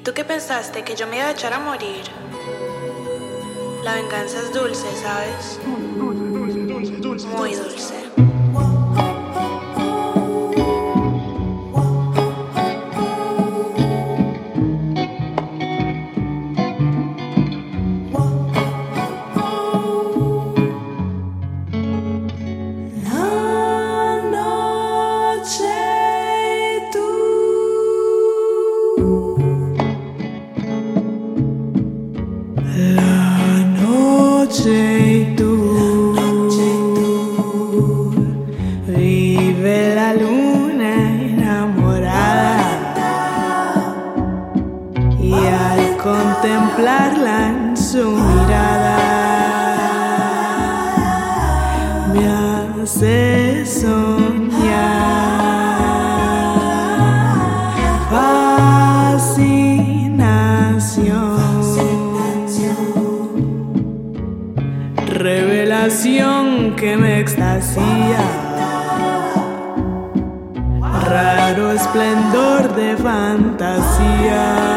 tú qué pensaste? ¿Que yo me iba a echar a morir? La venganza es dulce, ¿sabes? Muy dulce. La noche y tú, vive la luna enamorada, y al contemplarla en su mirada me hace soñar. Revelación que me extasía, raro esplendor de fantasía.